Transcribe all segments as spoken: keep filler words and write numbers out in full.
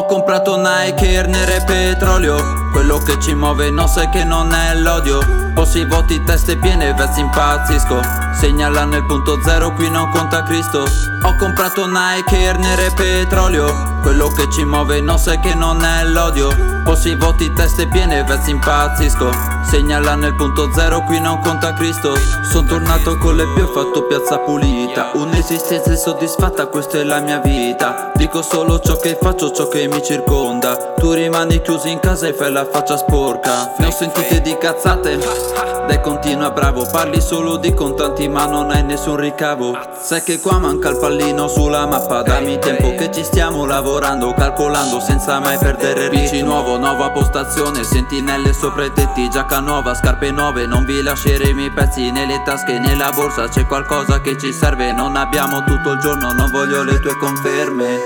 comprato Nike, Air Nere e petrolio. Quello che ci muove non sai che non è l'odio. Posti voti, teste piene, vezzi impazzisco. Segnalano il punto zero, qui non conta Cristo. Ho comprato Nike, Air Nere e petrolio. Quello che ci muove non sai che non è l'odio. Posti voti, teste piene, vezzi impazzisco. Segnalano il punto zero, qui non conta Cristo. Son tornato con le più, ho fatto piazza pulita. Un'esistenza insoddisfatta, questa è la mia vita. Dico solo ciò che faccio, ciò che mi circonda. Tu rimani chiuso in casa e fai la faccia sporca. Ne ho sentite di cazzate, dai continua bravo. Parli solo di contanti ma non hai nessun ricavo. Sai che qua manca il pallino sulla mappa. Dammi tempo che ci stiamo lavorando, calcolando senza mai perdere il ritmo. P C nuovo, nuova postazione, sentinelle sopra i tetti. Giacca nuova, scarpe nuove, non vi lasceremo i pezzi nelle tasche, nella borsa. C'è qualcosa che ci serve, non abbiamo tutto il giorno. Non voglio le tue conferme,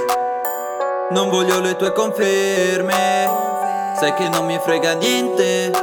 non voglio le tue conferme. Sai che non mi frega niente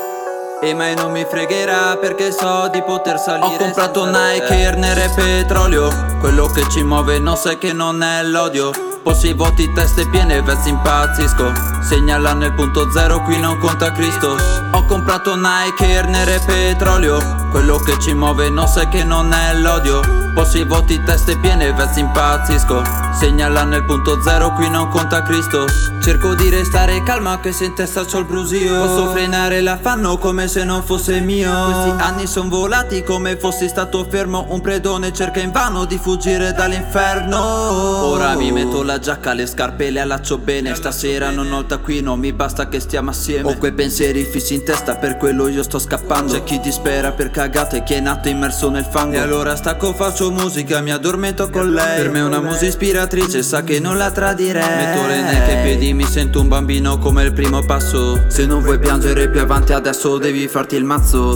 e mai non mi fregherà, perché so di poter salire. Ho comprato Nike, Air Nere e petrolio. Quello che ci muove non sai che non è l'odio. Posti voti, teste piene, vezzi impazzisco. Segnalano il punto zero, qui non conta Cristo. Ho comprato Nike, Air Nere e petrolio. Quello che ci muove non sai che non è l'odio. Posti voti, teste piene, vezzi impazzisco. Segnalano il punto zero, qui non conta Cristo. Cerco di restare calmo anche se in testa c'ho il brusio. Posso frenare l'affanno come se non fosse mio. Questi anni son volati come fossi stato fermo. Un predone cerca invano di fuggire dall'inferno. Ora mi metto la giacca, le scarpe le allaccio bene. Stasera non ho il taccuino, mi basta che stiamo assieme. Ho quei pensieri fissi in testa, per quello io sto scappando. C'è chi dispera per cagate, chi è nato immerso nel fango. E allora stacco, faccio musica, mi addormento con lei. Per me è una musa ispiratrice, sa che non la tradirei. Metto le neck ai piedi, mi sento un bambino come il primo passo. Se non vuoi piangere più avanti, adesso devi farti il mazzo.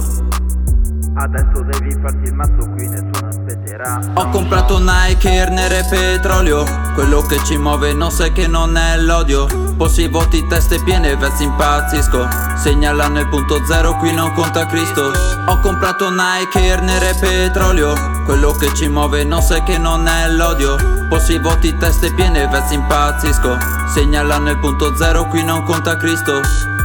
Adesso devi farti il mazzo, qui nessuno aspetterà. Ho comprato Nike, Air Nere e petrolio. Quello che ci muove non sai che non è l'odio. Posti voti, teste piene, vezzi impazzisco. Segnalano il punto zero, qui non conta Cristo. Ho comprato Nike, Air Nere e petrolio. Quello che ci muove non sai che non è l'odio. Posti voti, teste piene, vezzi impazzisco. Segnalano il punto zero, qui non conta Cristo.